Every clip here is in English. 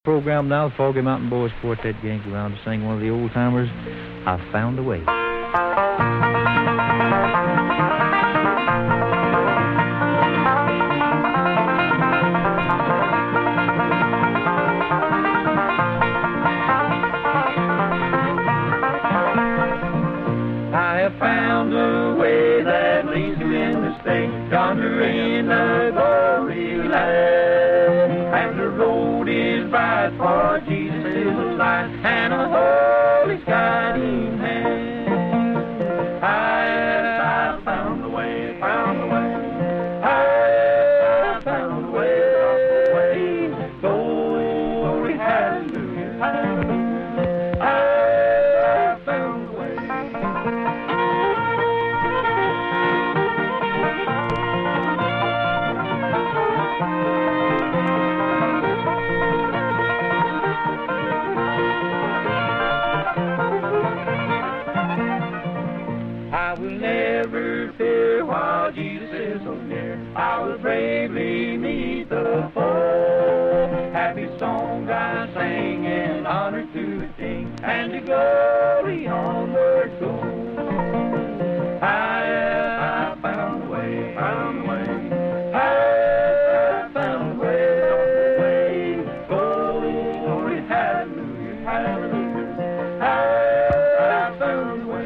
Program now, the Foggy Mountain Boys Quartet Yankee Round to sing one of the old timers, I Found a Way. I have found a way that leads me in the state, yonder in the glory land, and the road is bright, for Jesus is a light, and a holy guiding hand. I found the way, found the way. I found the way. Glory, hallelujah, hallelujah. I found the way. I will never fear while Jesus is so near. I will bravely meet the foe. Happy songs I sing in honor to the King, and to glory onward go. I found the way, found the way. I found the way. Glory, hallelujah, hallelujah. I found the way.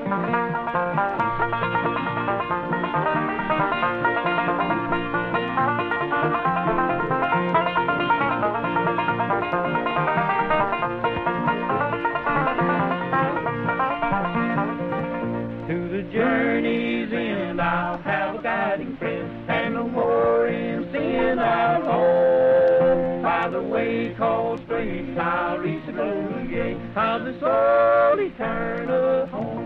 To the journey's end I'll have a guiding friend, and no more in sin I'll roam. By the way called straight I'll reach the golden gate of the soul eternal home.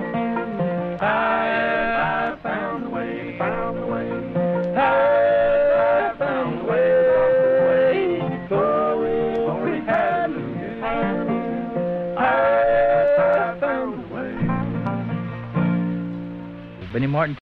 I found the way, found the way. I found the way. Glory, hallelujah, hallelujah. I found the way. Benny Martin.